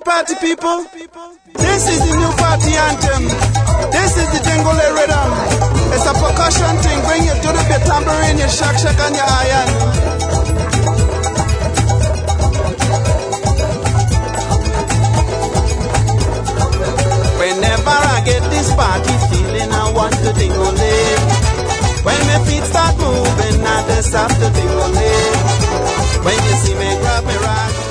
party people. This is the new party anthem. This is the Dengole rhythm. It's a percussion thing. Bring you to the beat, tambourine, your shak shak and your iron. Whenever I get this party feeling, I want to Dengole. When my feet start moving, I just have to Dengole. When you see me grab me right.